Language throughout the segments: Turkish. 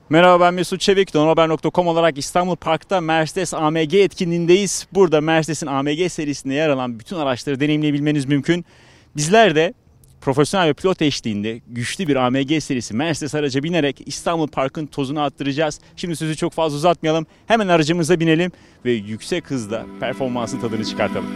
Merhaba, ben Mesut Çevik. Donahaber.com olarak İstanbul Park'ta Mercedes AMG etkinliğindeyiz. Burada Mercedes'in AMG serisinde yer alan bütün araçları deneyimleyebilmeniz mümkün. Bizler de profesyonel ve pilot eşliğinde güçlü bir AMG serisi Mercedes araca binerek İstanbul Park'ın tozunu attıracağız. Şimdi sözü çok fazla uzatmayalım. Hemen aracımıza binelim ve yüksek hızda performansın tadını çıkartalım.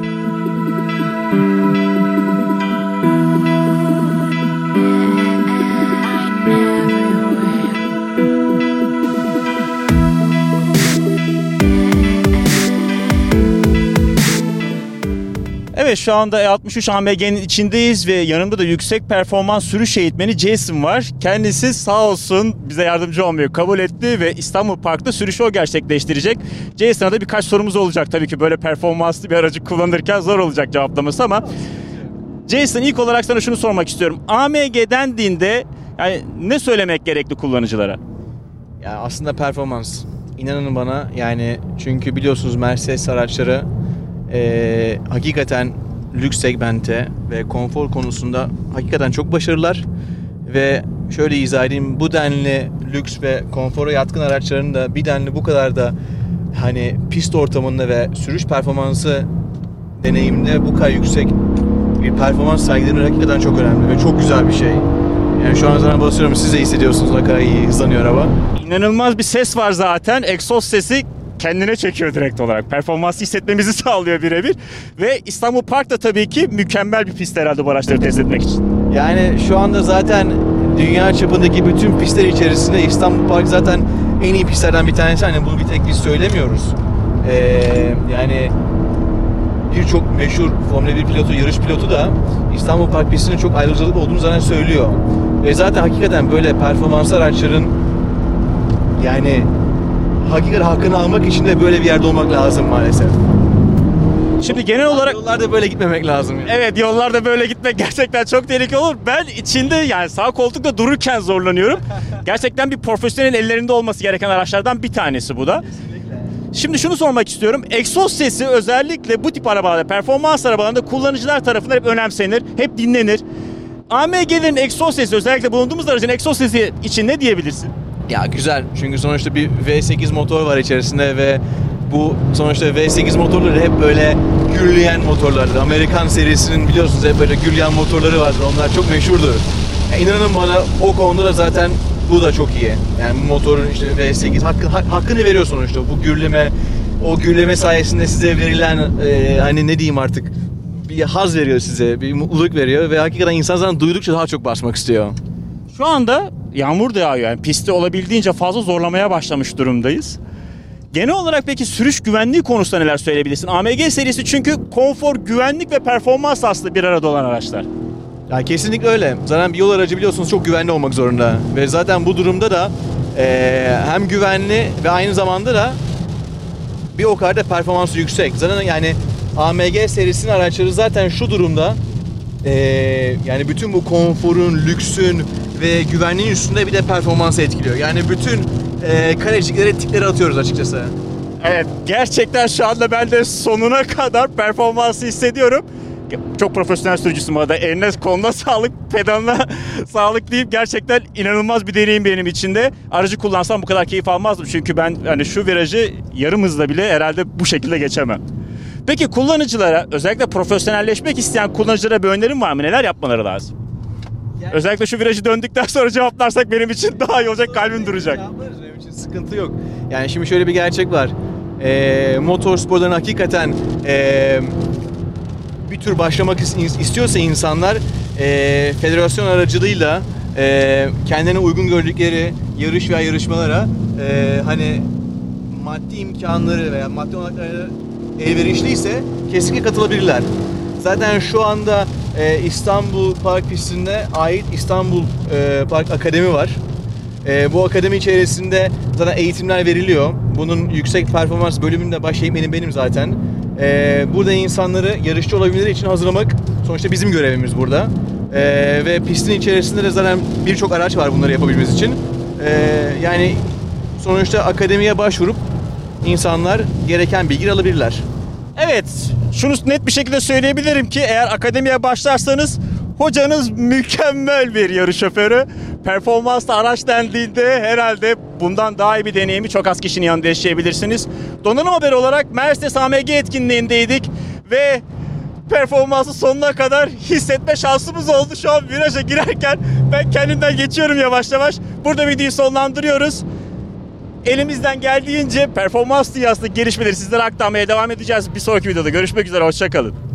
Evet, şu anda E63 AMG'nin içindeyiz ve yanımda da yüksek performans sürüş eğitmeni Jason var. Kendisi sağ olsun bize yardımcı olmayı kabul etti ve İstanbul Park'ta sürüşü o gerçekleştirecek. Jason'a da birkaç sorumuz olacak. Tabii ki böyle performanslı bir aracı kullanırken zor olacak cevaplaması ama Jason, ilk olarak sana şunu sormak istiyorum. AMG dendiğinde yani ne söylemek gerekli kullanıcılara? Ya aslında performans. İnanın bana, yani çünkü biliyorsunuz Mercedes araçları hakikaten lüks segmente ve konfor konusunda hakikaten çok başarılılar. Ve şöyle izah edeyim, bu denli lüks ve konfora yatkın araçların da bir denli bu kadar da hani pist ortamında ve sürüş performansı deneyiminde bu kadar yüksek bir performans sergilemek hakikaten çok önemli ve çok güzel bir şey. Yani şu an zaten basıyorum, siz de hissediyorsunuz ne kadar iyi hızlanıyor araba. İnanılmaz bir ses var zaten. Egzoz sesi kendine çekiyor direkt olarak. Performansı hissetmemizi sağlıyor birebir. Ve İstanbul Park da tabii ki mükemmel bir pist herhalde bu araçları test etmek için. Yani şu anda zaten dünya çapındaki bütün pistler içerisinde İstanbul Park zaten en iyi pistlerden bir tanesi. Hani bunu bir tek biz söylemiyoruz. Yani birçok meşhur Formula 1 pilotu, yarış pilotu da İstanbul Park pistinin çok ayrıcalıklı olduğunu zaten söylüyor. Ve zaten hakikaten böyle performans araçların yani hakikaten hakkını almak için de böyle bir yerde olmak lazım maalesef. Şimdi genel olarak yollarda böyle gitmemek lazım. Yani. Evet, yollarda böyle gitmek gerçekten çok tehlikeli olur. Ben içinde yani sağ koltukta dururken zorlanıyorum. Gerçekten bir profesyonel ellerinde olması gereken araçlardan bir tanesi bu da. Kesinlikle. Şimdi şunu sormak istiyorum. Egzoz sesi özellikle bu tip arabalarda, performans arabalarında kullanıcılar tarafından hep önemsenir, hep dinlenir. AMG'lerin egzoz sesi, özellikle bulunduğumuz aracın egzoz sesi için ne diyebilirsin? Ya güzel, çünkü sonuçta bir V8 motor var içerisinde ve bu sonuçta V8 motorları hep böyle gürleyen motorlardır. Amerikan serisinin biliyorsunuz hep böyle gürleyen motorları vardır. Onlar çok meşhurdur. İnanın bana o konuda da zaten bu da çok iyi. Yani bu motorun işte V8 hakkını veriyor sonuçta. Bu gürleme, o gürleme sayesinde size verilen hani ne diyeyim artık, bir haz veriyor size, bir mutluluk veriyor ve hakikaten insan zaten duydukça daha çok basmak istiyor. Şu anda yağmur da yağıyor. Yani pisti olabildiğince fazla zorlamaya başlamış durumdayız. Genel olarak peki sürüş güvenliği konusunda neler söyleyebilirsin? AMG serisi çünkü konfor, güvenlik ve performans aslında bir arada olan araçlar. Ya kesinlikle öyle. Zaten bir yol aracı biliyorsunuz çok güvenli olmak zorunda. Ve zaten bu durumda da hem güvenli ve aynı zamanda da bir o kadar da performansı yüksek. Zaten yani AMG serisinin araçları zaten şu durumda yani bütün bu konforun, lüksün ve güvenliğin üstünde bir de performansı etkiliyor. Yani bütün kaleciklere tikleri atıyoruz açıkçası. Evet, gerçekten şu anda ben de sonuna kadar performansı hissediyorum. Çok profesyonel sürücüsün bu arada. Eline koluna sağlık, pedalına sağlık deyip gerçekten inanılmaz bir deneyim benim için de. Aracı kullansam bu kadar keyif almazdım. Çünkü ben hani şu virajı yarım hızla bile herhalde bu şekilde geçemem. Peki kullanıcılara, özellikle profesyonelleşmek isteyen kullanıcılara bir önerim var mı? Neler yapmaları lazım? Yani, özellikle şu virajı döndükten sonra cevaplarsak benim için daha iyi olacak, kalbim duracak. Benim için sıkıntı yok. Yani şimdi şöyle bir gerçek var. Motorsporların hakikaten bir tür başlamak istiyorsa insanlar federasyon aracılığıyla kendine uygun gördükleri yarış veya yarışmalara hani maddi imkanları veya maddi olanakları elverişliyse kesinlikle katılabilirler. Zaten şu anda İstanbul Park pistine ait İstanbul Park Akademi var. Bu akademi içerisinde zaten eğitimler veriliyor. Bunun yüksek performans bölümünde baş eğitmenim benim zaten. Burada insanları yarışçı olabilmeleri için hazırlamak sonuçta bizim görevimiz burada. Ve pistin içerisinde de zaten birçok araç var bunları yapabilmemiz için. Yani sonuçta akademiye başvurup insanlar gereken bilgi alabilirler. Evet, şunu net bir şekilde söyleyebilirim ki eğer akademiye başlarsanız hocanız mükemmel bir yarış şoförü. performanslı araç dendiğinde herhalde bundan daha iyi bir deneyimi çok az kişinin yanında yaşayabilirsiniz. Donanım haberi olarak Mercedes AMG etkinliğindeydik ve performansı sonuna kadar hissetme şansımız oldu. Şu an viraja girerken ben kendimden geçiyorum yavaş yavaş. Burada videoyu sonlandırıyoruz. Elimizden geldiğince performans dünyasındaki gelişmeleri sizlere aktarmaya devam edeceğiz. Bir sonraki videoda görüşmek üzere, hoşça kalın.